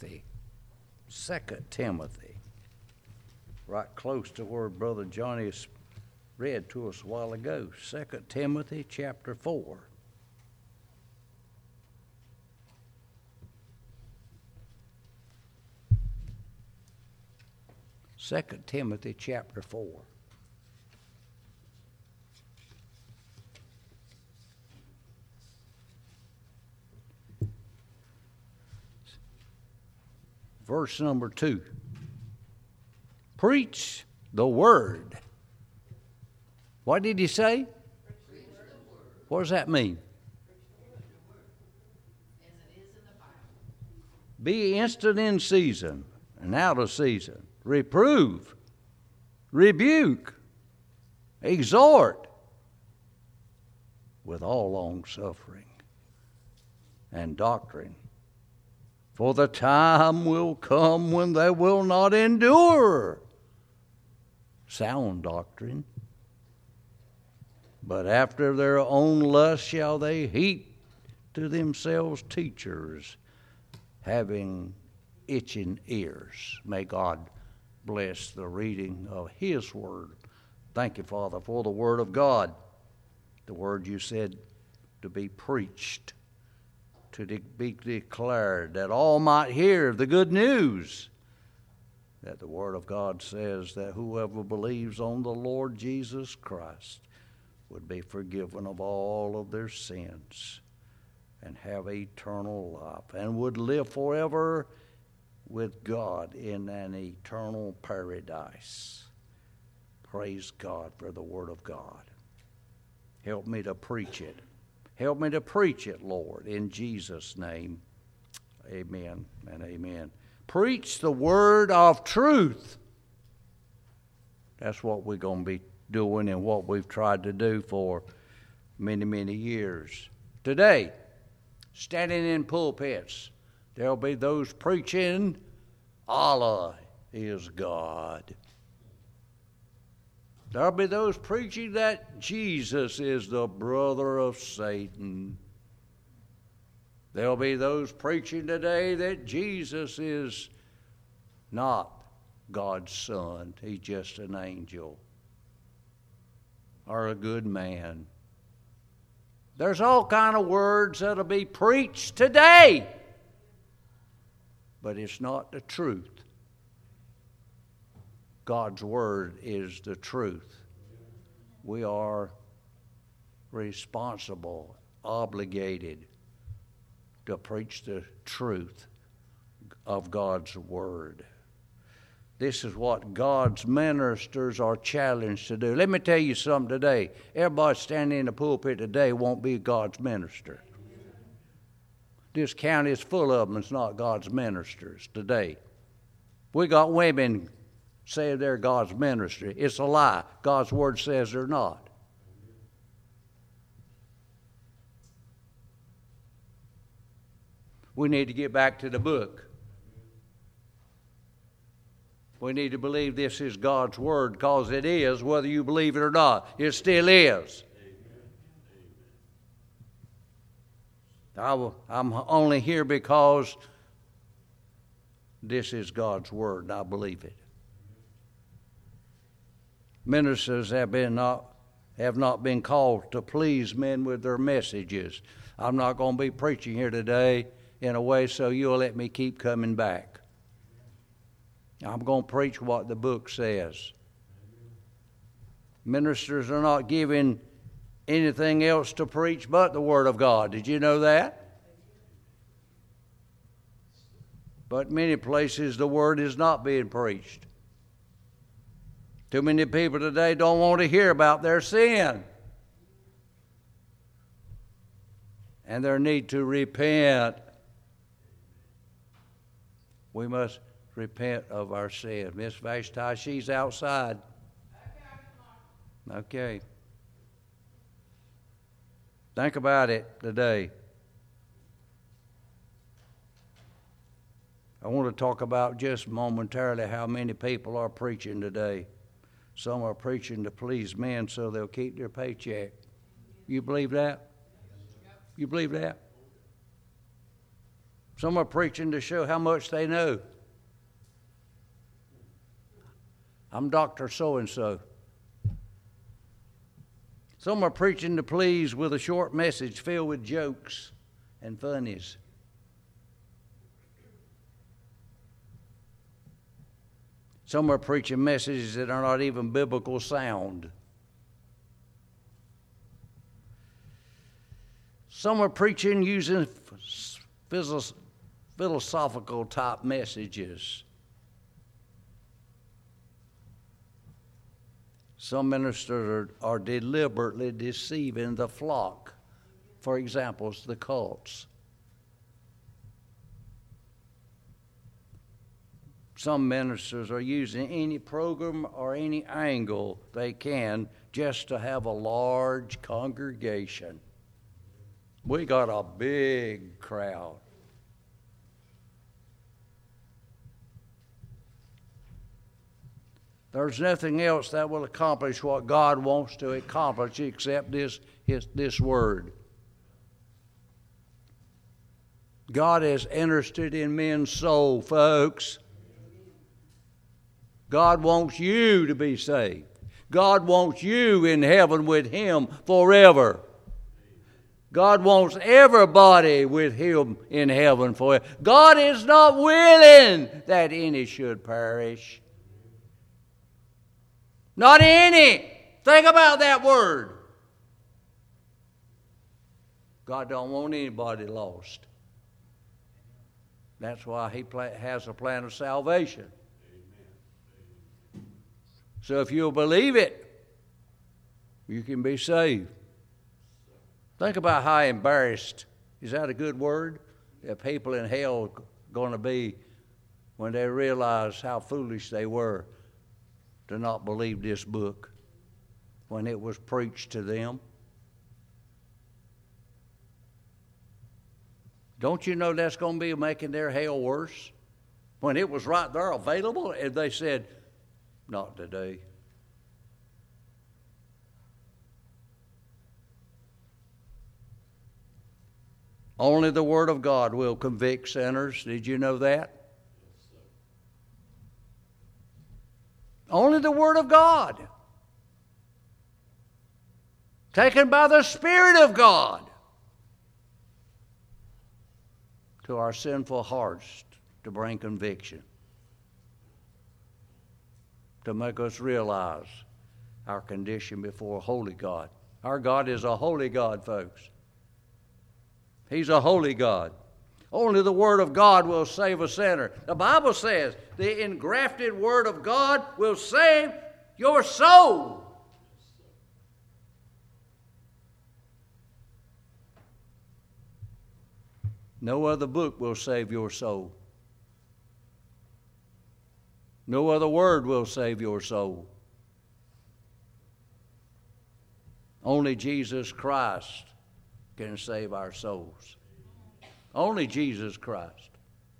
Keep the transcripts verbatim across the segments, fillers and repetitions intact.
Timothy. Second Timothy. Right close to where Brother Johnny read to us a while ago. Second Timothy chapter four. Second Timothy chapter four. Verse number two. Preach the word. What did he say? What does that mean? Be instant in season and out of season. Reprove, rebuke, exhort with all long suffering and doctrine. For the time will come when they will not endure sound doctrine, but after their own lust shall they heap to themselves teachers, having itching ears. May God bless the reading of His Word. Thank you, Father, for the Word of God, the Word you said to be preached, to de- be declared, that all might hear the good news, that the Word of God says that whoever believes on the Lord Jesus Christ would be forgiven of all of their sins and have eternal life and would live forever with God in an eternal paradise. Praise God for the Word of God. Help me to preach it. Help me to preach it, Lord, in Jesus' name. Amen and amen. Preach the word of truth. That's what we're going to be doing and what we've tried to do for many, many years. Today, standing in pulpits, there'll be those preaching, Allah is God. There'll be those preaching that Jesus is the brother of Satan. There'll be those preaching today that Jesus is not God's son. He's just an angel or a good man. There's all kind of words that'll be preached today, but it's not the truth. God's word is the truth. We are responsible, obligated to preach the truth of God's word. This is what God's ministers are challenged to do. Let me tell you something today. Everybody standing in the pulpit today won't be God's minister. This county is full of them. It's not God's ministers today. We got women say they're God's ministry. It's a lie. God's word says they're not. We need to get back to the book. We need to believe this is God's word, because it is, whether you believe it or not. It still is. I will, I'm only here because this is God's word, and I believe it. Ministers have been not have not been called to please men with their messages. I'm not going to be preaching here today in a way so you'll let me keep coming back. I'm going to preach what the book says. Ministers are not given anything else to preach but the Word of God. Did you know that? But many places the Word is not being preached. Too many people today don't want to hear about their sin and their need to repent. We must repent of our sin. Miss Vashti, she's outside. Okay. Think about it today. I want to talk about just momentarily how many people are preaching today. Some are preaching to please men so they'll keep their paycheck. You believe that? You believe that? Some are preaching to show how much they know. I'm Doctor So-and-so. Some are preaching to please with a short message filled with jokes and funnies. Some are preaching messages that are not even biblical sound. Some are preaching using philosophical type messages. Some ministers are, are deliberately deceiving the flock. For example, the cults. Some ministers are using any program or any angle they can just to have a large congregation. We got a big crowd. There's nothing else that will accomplish what God wants to accomplish except this, his, this word. God is interested in men's soul, folks. God wants you to be saved. God wants you in heaven with Him forever. God wants everybody with Him in heaven forever. God is not willing that any should perish. Not any. Think about that word. God don't want anybody lost. That's why He has a plan of salvation. So if you'll believe it, you can be saved. Think about how embarrassed, is that a good word? That people in hell are going to be when they realize how foolish they were to not believe this book when it was preached to them. Don't you know that's going to be making their hell worse? When it was right there available, and they said, not today. Only the Word of God will convict sinners. Did you know that? Only the Word of God. Taken by the Spirit of God to our sinful hearts to bring conviction. To make us realize our condition before a holy God. Our God is a holy God, folks. He's a holy God. Only the Word of God will save a sinner. The Bible says the engrafted Word of God will save your soul. No other book will save your soul. No other word will save your soul. Only Jesus Christ can save our souls. Only Jesus Christ.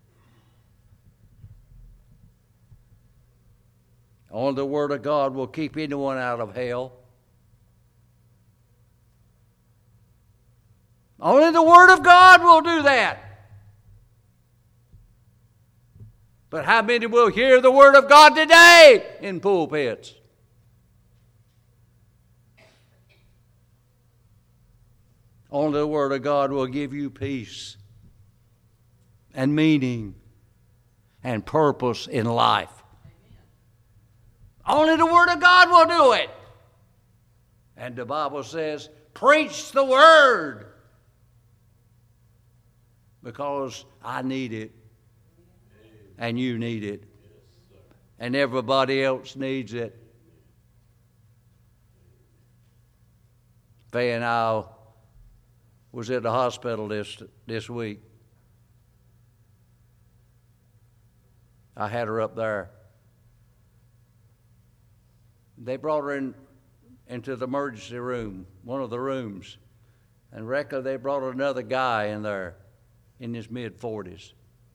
Only the Word of God will keep anyone out of hell. Only the Word of God will do that. But how many will hear the Word of God today in pulpits? Only the Word of God will give you peace and meaning and purpose in life. Only the Word of God will do it. And the Bible says, preach the Word. Because I need it. And you need it. And everybody else needs it. Faye and I was at the hospital this, this week. I had her up there. They brought her in into the emergency room, one of the rooms. And reckon they brought another guy in there in his mid-forties.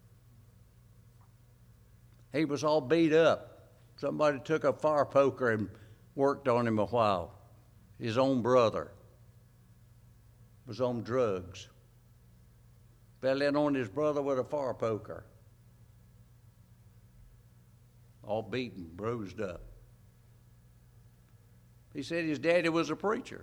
He was all beat up. Somebody took a fire poker and worked on him a while. His own brother was on drugs. Fell in on his brother with a fire poker. All beaten, bruised up. He said his daddy was a preacher.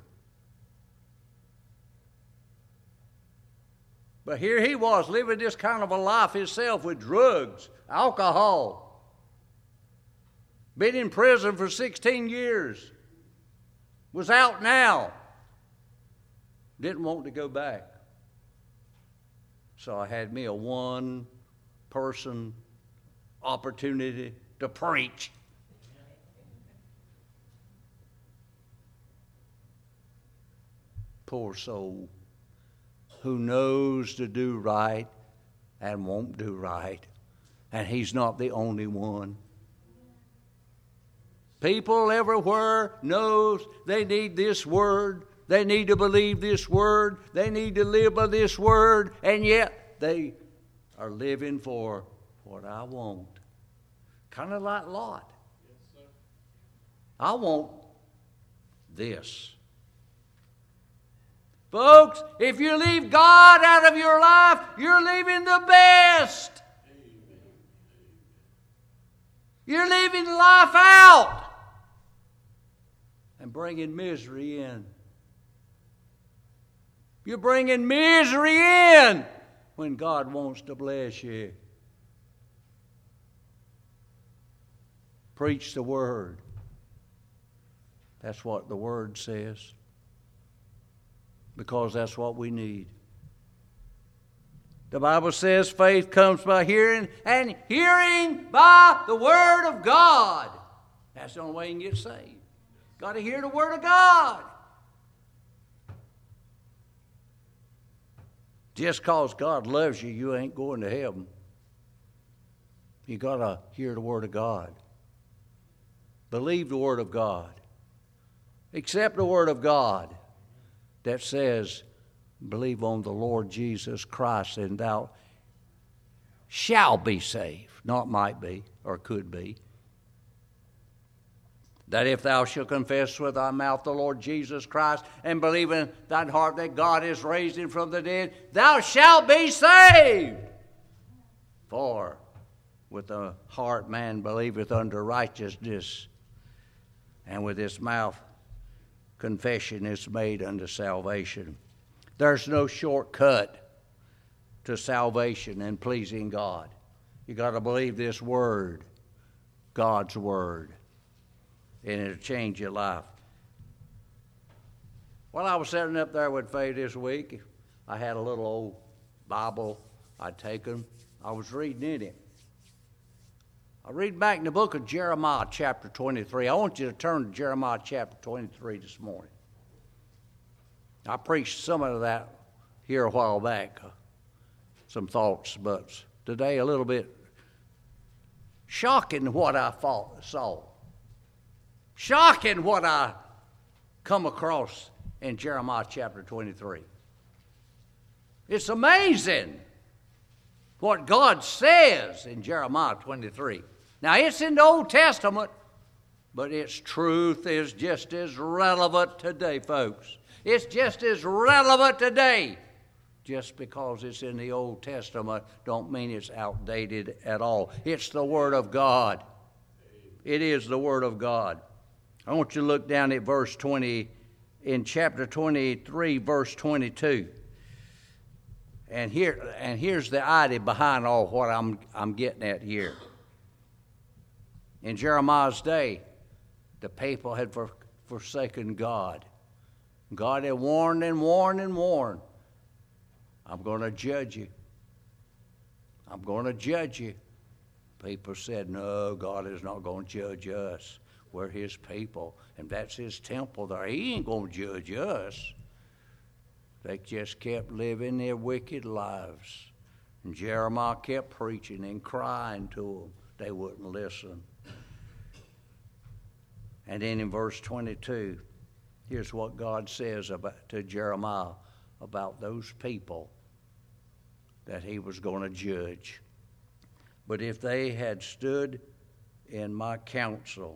But here he was living this kind of a life himself with drugs, alcohol. Been in prison for sixteen years. Was out now. Didn't want to go back. So I had me a one-person opportunity to preach. Poor soul who knows to do right and won't do right. And he's not the only one. People everywhere knows they need this word. They need to believe this word. They need to live by this word. And yet they are living for what I want. Kind of like Lot. Yes, sir. I want this. Folks, if you leave God out of your life, you're leaving the best. Amen. You're leaving life out and bringing misery in. You're bringing misery in when God wants to bless you. Preach the word. That's what the word says. Because that's what we need. The Bible says faith comes by hearing, and hearing by the word of God. That's the only way you can get saved. Got to hear the word of God. Just because God loves you, you ain't going to heaven. You got to hear the word of God. Believe the word of God. Accept the word of God that says, believe on the Lord Jesus Christ and thou shalt be saved. Not might be or could be. That if thou shalt confess with thy mouth the Lord Jesus Christ and believe in thine heart that God is raised him from the dead, thou shalt be saved. For with the heart man believeth unto righteousness, and with his mouth confession is made unto salvation. There's no shortcut to salvation and pleasing God. You got to believe this word, God's word, and it'll change your life. While I was sitting up there with Faye this week, I had a little old Bible I'd taken. I was reading in it. I read back in the book of Jeremiah chapter twenty-three. I want you to turn to Jeremiah chapter twenty-three this morning. I preached some of that here a while back, uh, some thoughts, but today a little bit shocking what I thought, saw. Shocking what I come across in Jeremiah chapter twenty-three. It's amazing what God says in Jeremiah twenty-three. Now, it's in the Old Testament, but its truth is just as relevant today, folks. It's just as relevant today. Just because it's in the Old Testament don't mean it's outdated at all. It's the Word of God. It is the Word of God. I want you to look down at verse twenty, in chapter twenty-three, verse twenty-two. And here, and here's the idea behind all what I'm I'm getting at here. In Jeremiah's day, the people had for, forsaken God. God had warned and warned and warned. I'm going to judge you. I'm going to judge you. People said, no, God is not going to judge us. We're his people, and that's his temple there. He ain't going to judge us. They just kept living their wicked lives. And Jeremiah kept preaching and crying to them. They wouldn't listen. And then in verse twenty-two, here's what God says about to Jeremiah about those people that he was going to judge. But if they had stood in my counsel,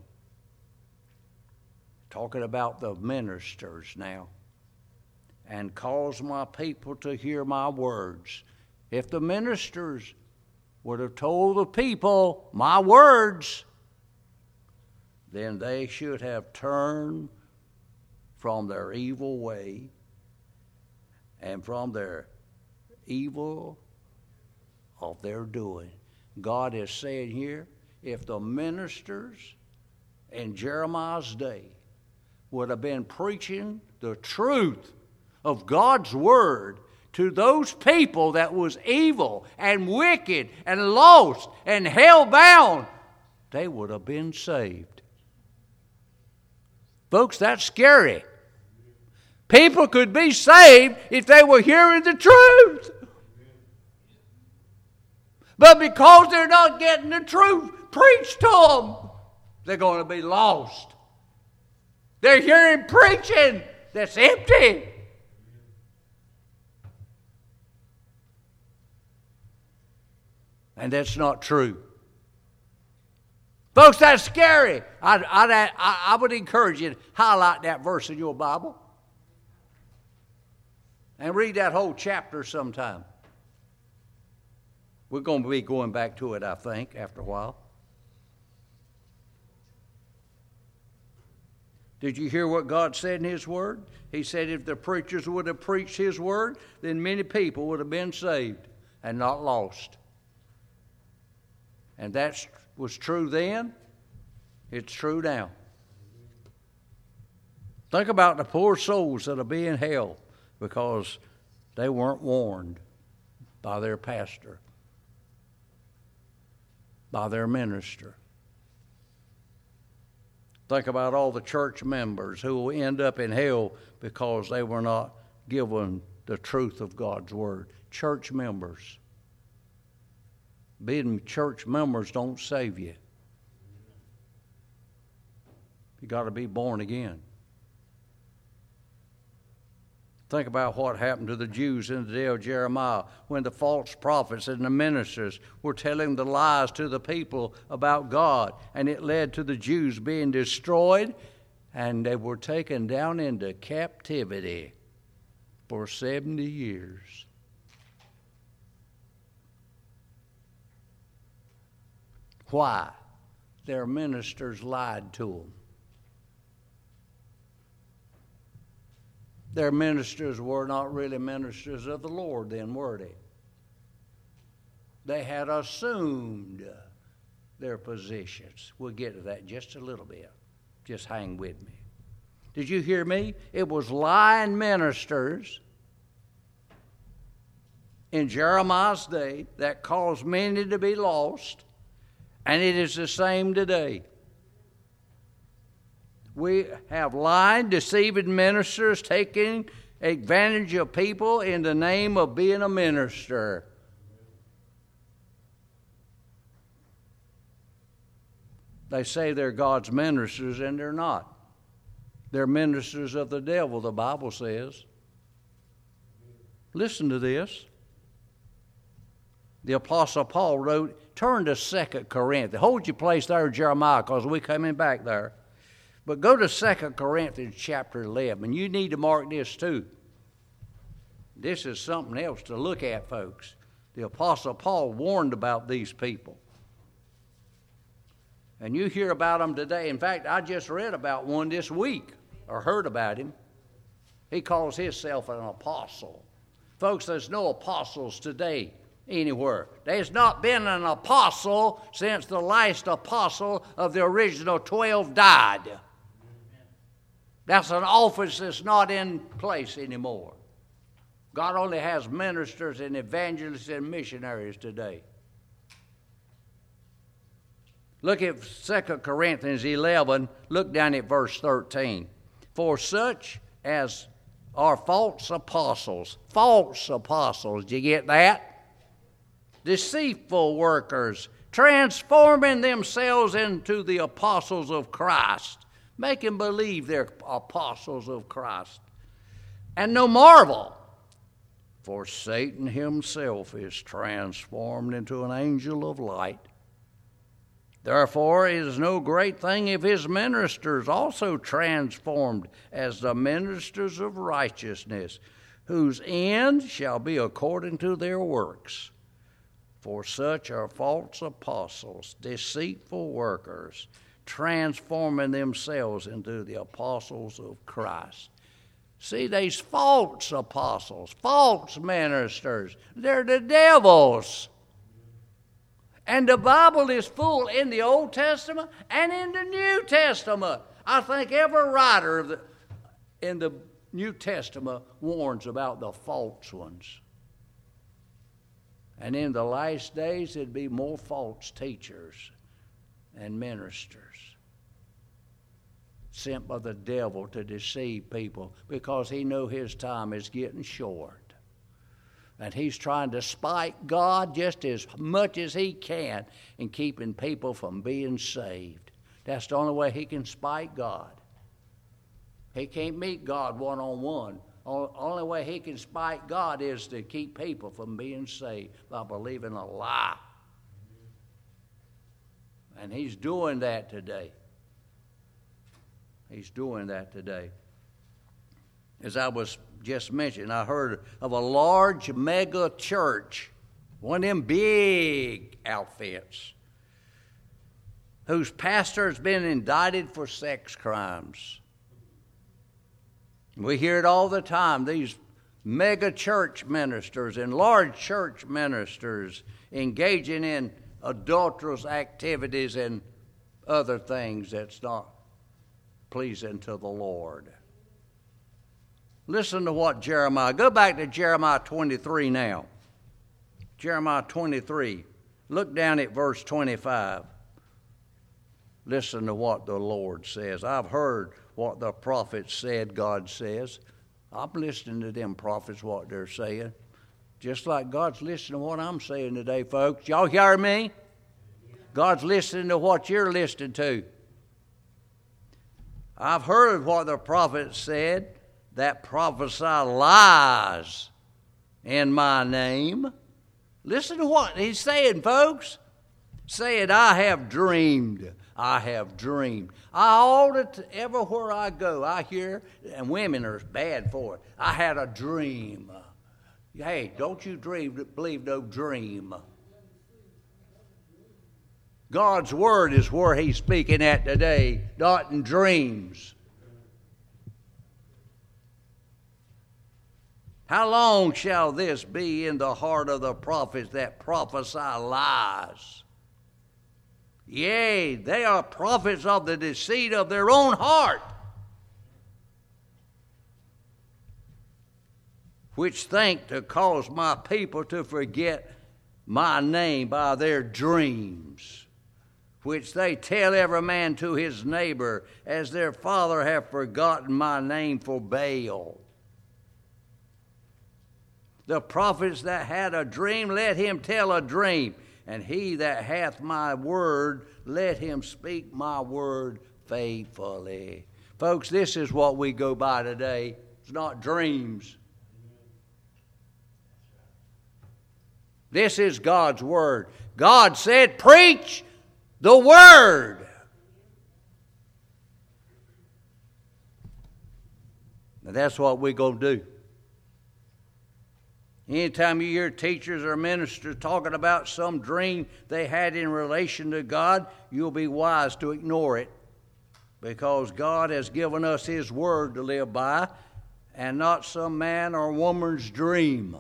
talking about the ministers now, and caused my people to hear my words If the ministers would have told the people my words, then they should have turned from their evil way and from their evil of their doing. God is saying here, if the ministers in Jeremiah's day would have been preaching the truth of God's word to those people that was evil and wicked and lost and hell-bound, they would have been saved. Folks, that's scary. People could be saved if they were hearing the truth. But because they're not getting the truth preached to them, they're going to be lost. They're hearing preaching that's empty. And that's not true. Folks, that's scary. I, I, I would encourage you to highlight that verse in your Bible and read that whole chapter sometime. We're going to be going back to it, I think, after a while. Did you hear what God said in His Word? He said if the preachers would have preached His Word, then many people would have been saved and not lost. And that was true then. It's true now. Think about the poor souls that will be in hell because they weren't warned by their pastor, by their minister. Think about all the church members who will end up in hell because they were not given the truth of God's word. Church members. Being church members don't save you. You got to be born again. Think about what happened to the Jews in the day of Jeremiah when the false prophets and the ministers were telling the lies to the people about God, and it led to the Jews being destroyed, and they were taken down into captivity for seventy years. Why? Their ministers lied to them. Their ministers were not really ministers of the Lord then, were they? They had assumed their positions. We'll get to that in just a little bit. Just hang with me. Did you hear me? It was lying ministers in Jeremiah's day that caused many to be lost. And it is the same today. We have lying, deceiving ministers taking advantage of people in the name of being a minister. They say they're God's ministers, and they're not. They're ministers of the devil, the Bible says. Listen to this. The Apostle Paul wrote, turn to Second Corinthians. Hold your place there, Jeremiah, because we're coming back there. But go to Second Corinthians chapter eleven. You need to mark this too. This is something else to look at, folks. The Apostle Paul warned about these people. And you hear about them today. In fact, I just read about one this week, or heard about him. He calls himself an apostle. Folks, there's no apostles today anywhere. There's not been an apostle since the last apostle of the original twelve died. That's an office that's not in place anymore. God only has ministers and evangelists and missionaries today. Look at Second Corinthians eleven. Look down at verse thirteen. For such as are false apostles. False apostles. Did you get that? Deceitful workers, transforming themselves into the apostles of Christ, making believe they're apostles of Christ. And no marvel, for Satan himself is transformed into an angel of light. Therefore, it is no great thing if his ministers also transformed as the ministers of righteousness, whose end shall be according to their works. For such are false apostles, deceitful workers, transforming themselves into the apostles of Christ. See, these false apostles, false ministers, they're the devils. And the Bible is full in the Old Testament and in the New Testament. I think every writer of the, in the New Testament warns about the false ones. And in the last days, there'd be more false teachers and ministers sent by the devil to deceive people because he knew his time is getting short. And he's trying to spite God just as much as he can in keeping people from being saved. That's the only way he can spite God. He can't meet God one-on-one. The only way he can spite God is to keep people from being saved by believing a lie. And he's doing that today. He's doing that today. As I was just mentioning, I heard of a large mega church, one of them big outfits, whose pastor has been indicted for sex crimes. We hear it all the time, these mega church ministers and large church ministers engaging in adulterous activities and other things that's not pleasing to the Lord. Listen to what Jeremiah, go back to Jeremiah twenty-three now. Jeremiah twenty-three, look down at verse twenty-five. Listen to what the Lord says. I've heard what the prophets said, God says. I'm listening to them prophets, what they're saying. Just like God's listening to what I'm saying today, folks. Y'all hear me? God's listening to what you're listening to. I've heard what the prophets said, that prophesy lies in my name. Listen to what he's saying, folks. Saying, I have dreamed. I have dreamed. I all the t- everywhere I go, I hear, and women are bad for it. I had a dream. Hey, don't you dream, believe no dream. God's word is where he's speaking at today, not in dreams. How long shall this be in the heart of the prophets that prophesy lies? Yea, they are prophets of the deceit of their own heart, which think to cause my people to forget my name by their dreams, which they tell every man to his neighbor, as their father have forgotten my name for Baal. The prophets that had a dream, let him tell a dream. And he that hath my word, let him speak my word faithfully. Folks, this is what we go by today. It's not dreams. This is God's word. God said, preach the word. Now that's what we're going to do. Anytime you hear teachers or ministers talking about some dream they had in relation to God, you'll be wise to ignore it, because God has given us his word to live by and not some man or woman's dream.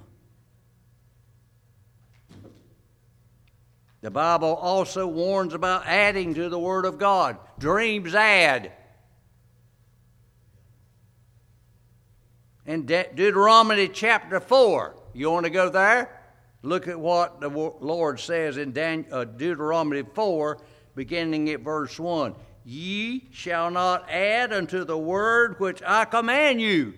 The Bible also warns about adding to the word of God. Dreams add. In De- Deuteronomy chapter four, you want to go there? Look at what the Lord says in Dan- uh, Deuteronomy four, beginning at verse one. Ye shall not add unto the word which I command you,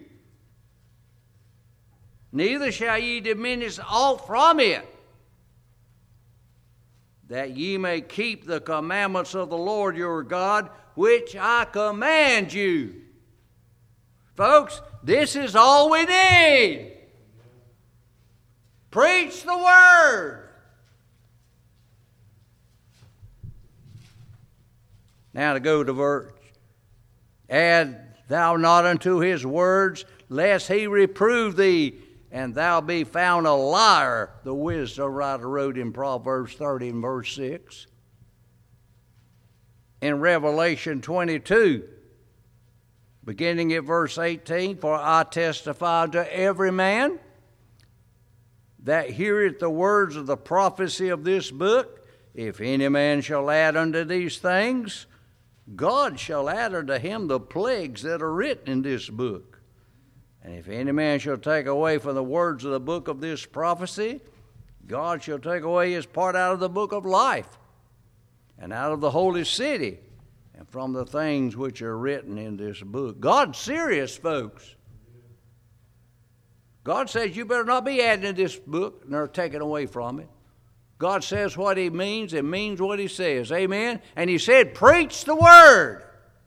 neither shall ye diminish aught from it, that ye may keep the commandments of the Lord your God, which I command you. Folks, this is all we need. Preach the word. Now to go to verse, add thou not unto his words, lest he reprove thee, and thou be found a liar, the wisdom writer wrote in Proverbs thirty and verse six. In Revelation twenty-two, beginning at verse eighteen, for I testify to every man that heareth the words of the prophecy of this book, if any man shall add unto these things, God shall add unto him the plagues that are written in this book. And if any man shall take away from the words of the book of this prophecy, God shall take away his part out of the book of life, and out of the holy city, and from the things which are written in this book. God's serious, folks. God says you better not be adding to this book nor taking away from it. God says what he means and means what he says. Amen? And he said, preach the word.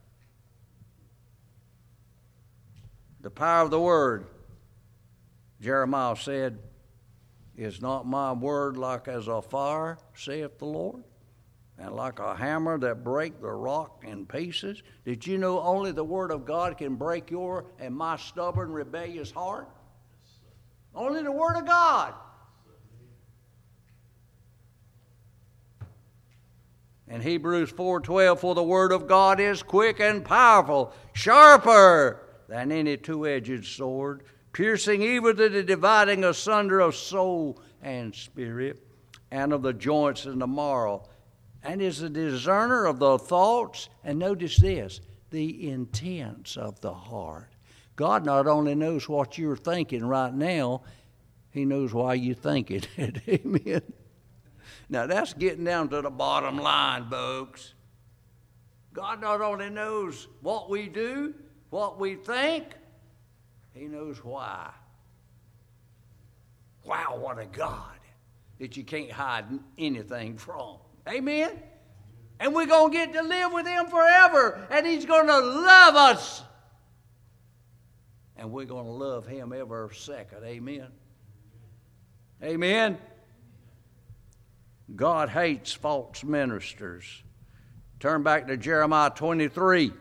The power of the word, Jeremiah said, is not my word like as a fire, saith the Lord, and like a hammer that break the rock in pieces? Did you know only the word of God can break your and my stubborn, rebellious heart? Only the word of God. In Hebrews four twelve, for the word of God is quick and powerful, sharper than any two-edged sword, piercing even to the dividing asunder of soul and spirit, and of the joints and the marrow, and is a discerner of the thoughts, and notice this, the intents of the heart. God not only knows what you're thinking right now, he knows why you're thinking it. Amen. Now that's getting down to the bottom line, folks. God not only knows what we do, what we think, he knows why. Wow, what a God that you can't hide anything from. Amen? And we're going to get to live with him forever, and he's going to love us. And we're going to love him every second. Amen? Amen? God hates false ministers. Turn back to Jeremiah twenty-three.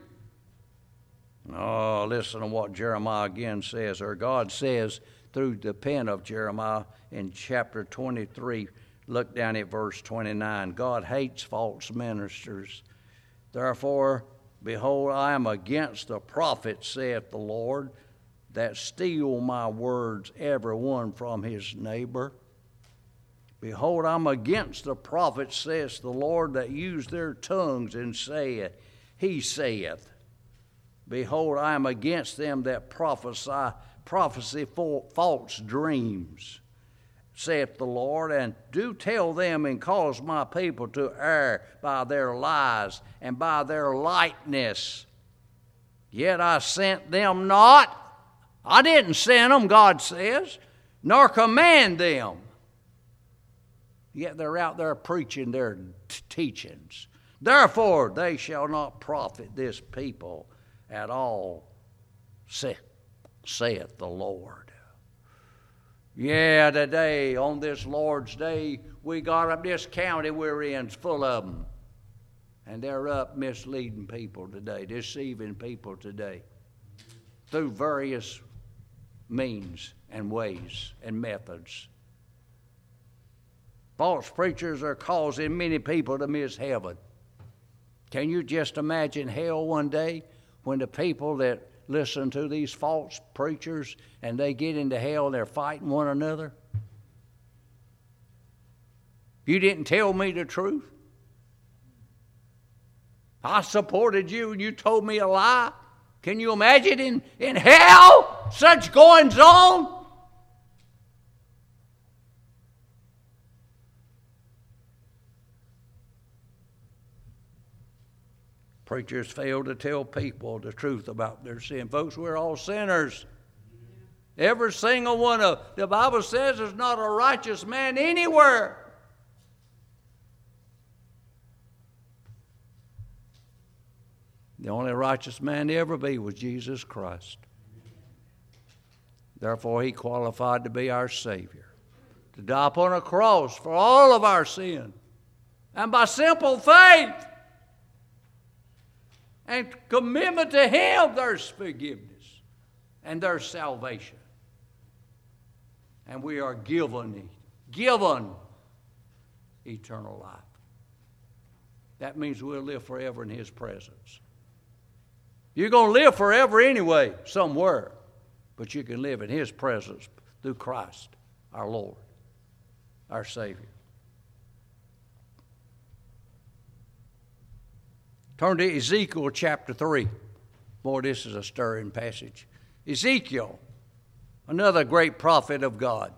Oh, listen to what Jeremiah again says, or God says through the pen of Jeremiah in chapter twenty-three. Look down at verse twenty-nine. God hates false ministers. Therefore, behold, I am against the prophets, saith the Lord, that steal my words, every one from his neighbor. Behold, I'm against the prophets, saith the Lord, that use their tongues and saith, he saith. Behold, I am against them that prophesy, prophesy false dreams, saith the Lord, and do tell them and cause my people to err by their lies and by their lightness. Yet I sent them not. I didn't send them, God says, nor command them. Yet they're out there preaching their t- teachings. Therefore, they shall not profit this people at all, saith, saith the Lord. Yeah, today, on this Lord's Day, we got up this county we're in, full of them. And they're up misleading people today, deceiving people today, through various means and ways and methods. False preachers are causing many people to miss heaven. Can you just imagine hell one day when the people that listen to these false preachers and they get into hell and they're fighting one another? You didn't tell me the truth. I supported you and you told me a lie. Can you imagine in, in hell such goings on? Preachers fail to tell people the truth about their sin. Folks, we're all sinners. Every single one of them. The Bible says there's not a righteous man anywhere. The only righteous man to ever be was Jesus Christ. Therefore, he qualified to be our Savior, to die upon a cross for all of our sin. And by simple faith and commitment to Him, there's forgiveness and there's salvation. And we are given, given eternal life. That means we'll live forever in His presence. You're going to live forever anyway, somewhere. But you can live in His presence through Christ, our Lord, our Savior. Turn to Ezekiel chapter three. Boy, this is a stirring passage. Ezekiel, another great prophet of God.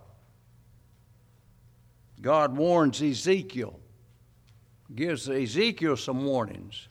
God warns Ezekiel, gives Ezekiel some warnings.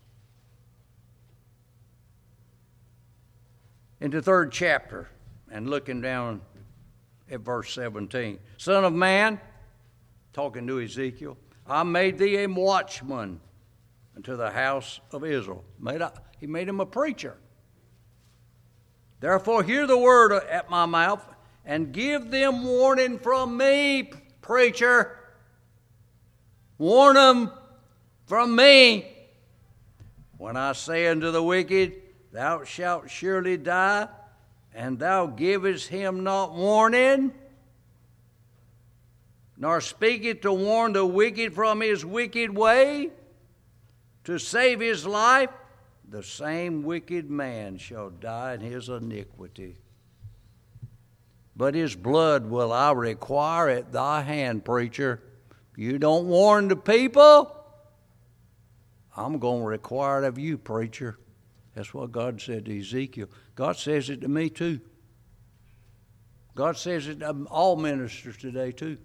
In the third chapter, and looking down at verse seventeen. Son of man, talking to Ezekiel, I made thee a watchman unto the house of Israel. Made a, he made him a preacher. Therefore hear the word at my mouth, and give them warning from me, preacher. Warn them from me. When I say unto the wicked, thou shalt surely die, and thou givest him not warning, nor speaketh to warn the wicked from his wicked way, to save his life, the same wicked man shall die in his iniquity. But his blood will I require at thy hand, preacher. You don't warn the people, I'm going to require it of you, preacher. That's what God said to Ezekiel. God says it to me too. God says it to all ministers today too.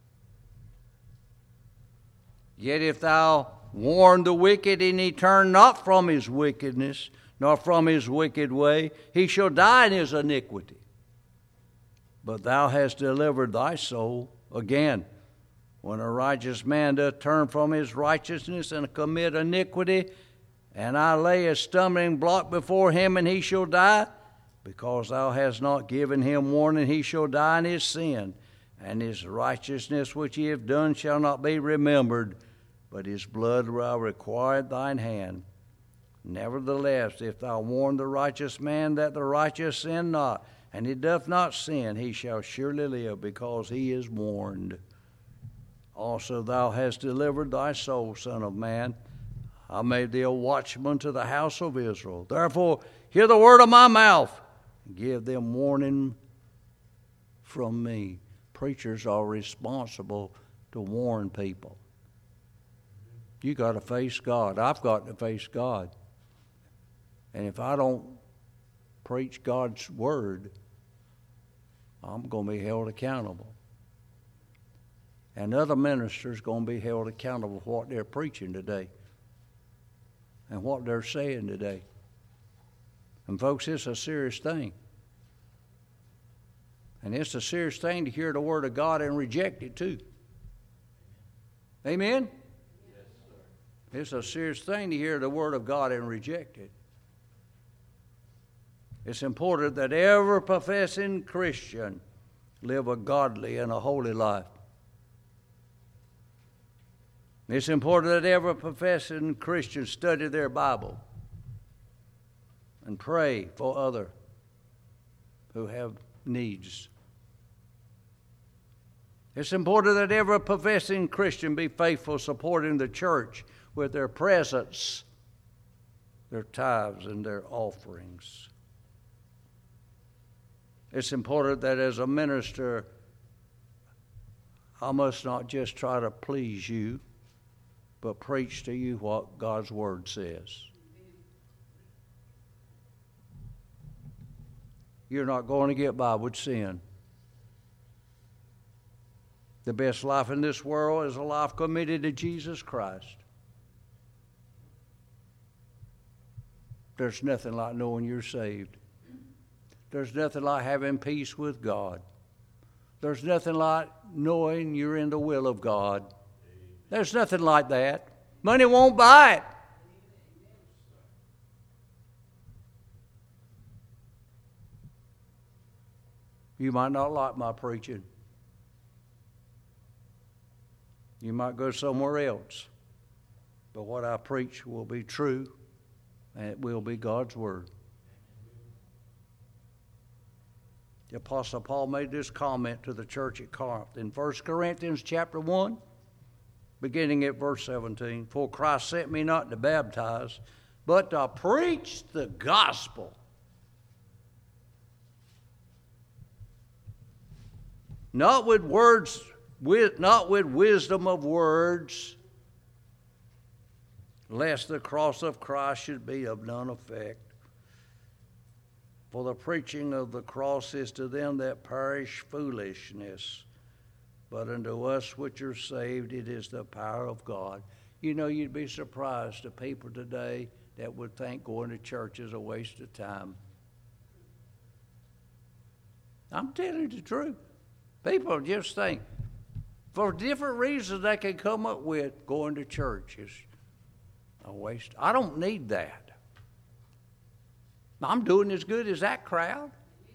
Yet if thou warn the wicked, and he turn not from his wickedness, nor from his wicked way, he shall die in his iniquity. But thou hast delivered thy soul. Again, when a righteous man doth turn from his righteousness and commit iniquity, and I lay a stumbling block before him, and he shall die, because thou hast not given him warning, he shall die in his sin, and his righteousness which he hath done shall not be remembered, but his blood will I require at thine hand. Nevertheless, if thou warn the righteous man that the righteous sin not, and he doth not sin, he shall surely live, because he is warned. Also thou hast delivered thy soul, son of man. I made thee a watchman to the house of Israel. Therefore, hear the word of my mouth, and give them warning from me. Preachers are responsible to warn people. You got to face God. I've got to face God. And if I don't preach God's word, I'm going to be held accountable. And other ministers are going to be held accountable for what they're preaching today and what they're saying today. And folks, it's a serious thing. And it's a serious thing to hear the word of God and reject it too. Amen? Yes, sir. It's a serious thing to hear the word of God and reject it. It's important that every professing Christian live a godly and a holy life. It's important that every professing Christian study their Bible and pray for others who have needs. It's important that every professing Christian be faithful supporting the church with their presence, their tithes, and their offerings. It's important that as a minister, I must not just try to please you, but preach to you what God's word says. You're not going to get by with sin. The best life in this world is a life committed to Jesus Christ. There's nothing like knowing you're saved. There's nothing like having peace with God. There's nothing like knowing you're in the will of God. There's nothing like that. Money won't buy it. You might not like my preaching. You might go somewhere else. But what I preach will be true and it will be God's Word. The Apostle Paul made this comment to the church at Corinth in First Corinthians chapter one, beginning at verse seventeen. For Christ sent me not to baptize, but to preach the gospel. Not with words, with, not with wisdom of words, lest the cross of Christ should be of none effect. For the preaching of the cross is to them that perish foolishness, but unto us which are saved it is the power of God. You know, you'd be surprised to people today that would think going to church is a waste of time. I'm telling you the truth. People just think, for different reasons they can come up with, going to church is a waste. I don't need that. I'm doing as good as that crowd.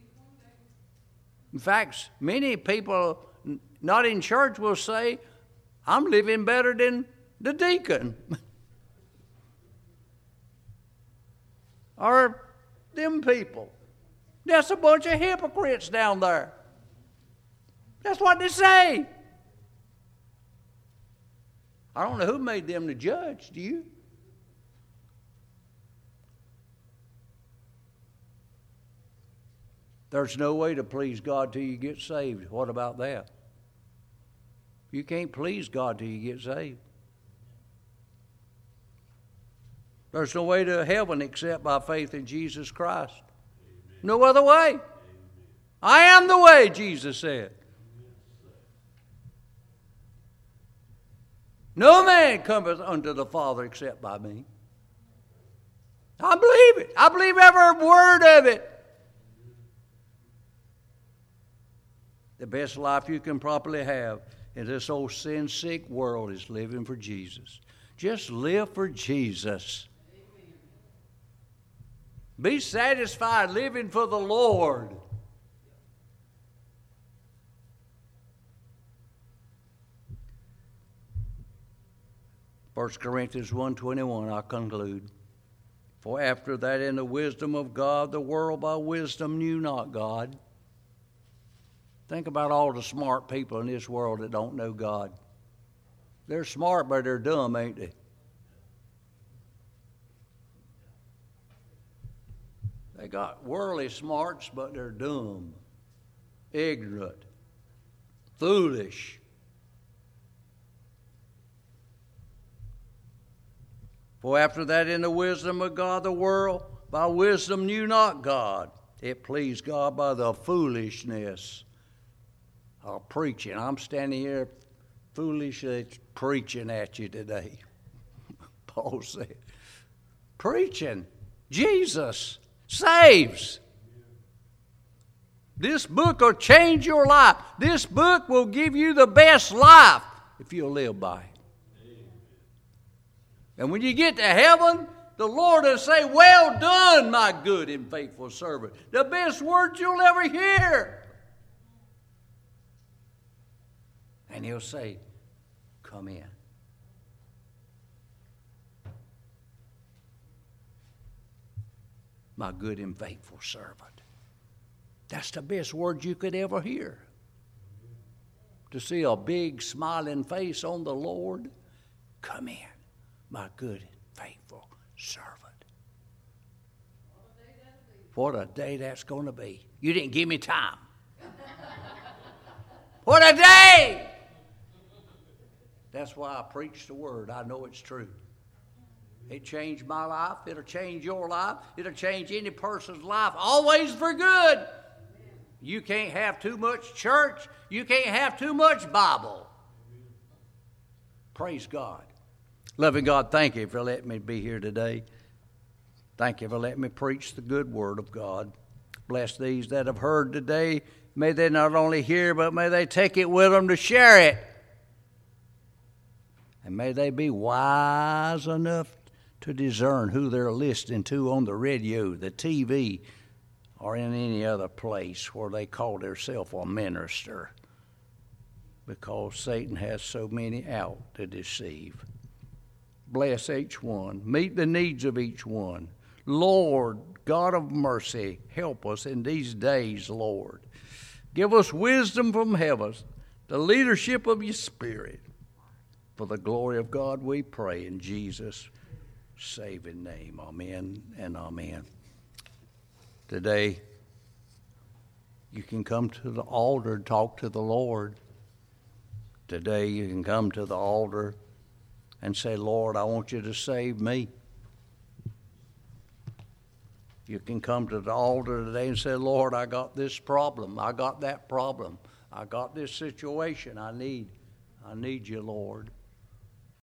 In fact, many people not in church will say, I'm living better than the deacon. Or them people. That's a bunch of hypocrites down there. That's what they say. I don't know who made them the judge, do you? There's no way to please God till you get saved. What about that? You can't please God till you get saved. There's no way to heaven except by faith in Jesus Christ. Amen. No other way. Amen. I am the way, Jesus said. No man cometh unto the Father except by me. I believe it. I believe every word of it. The best life you can properly have in this old sin-sick world is living for Jesus. Just live for Jesus. Amen. Be satisfied living for the Lord. First Corinthians one twenty-one, I conclude. For after that in the wisdom of God, the world by wisdom knew not God. Think about all the smart people in this world that don't know God. They're smart, but they're dumb, ain't they? They got worldly smarts, but they're dumb, ignorant, foolish. For after that in the wisdom of God, the world by wisdom knew not God. It pleased God by the foolishness of preaching. I'm standing here foolishly preaching at you today. Paul said, preaching. Jesus saves. This book will change your life. This book will give you the best life if you'll live by it. And when you get to heaven, the Lord will say, well done, my good and faithful servant. The best words you'll ever hear. And he'll say, come in. My good and faithful servant. That's the best word you could ever hear. To see a big smiling face on the Lord, come in, my good and faithful servant. What a day that's going to be. You didn't give me time. What a day! That's why I preach the word. I know it's true. It changed my life. It'll change your life. It'll change any person's life, always for good. You can't have too much church. You can't have too much Bible. Praise God. Loving God, thank you for letting me be here today. Thank you for letting me preach the good word of God. Bless these that have heard today. May they not only hear, but may they take it with them to share it. And may they be wise enough to discern who they're listening to on the radio, the T V, or in any other place where they call themselves a minister, because Satan has so many out to deceive. Bless each one. Meet the needs of each one. Lord, God of mercy, help us in these days, Lord. Give us wisdom from heaven, the leadership of your Spirit. For the glory of God we pray in Jesus' saving name. Amen and amen. Today, you can come to the altar and talk to the Lord. Today, you can come to the altar and say, Lord, I want you to save me. You can come to the altar today and say, Lord, I got this problem. I got that problem. I got this situation. I need, I need you, Lord.